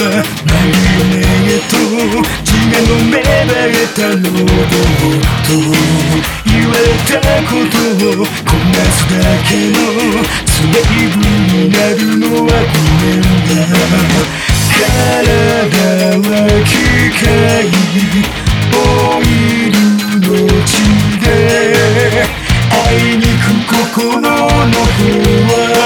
マリオネへと血が飲められたのと言われたことをこなすだけのスレイブになるのはごめんだ。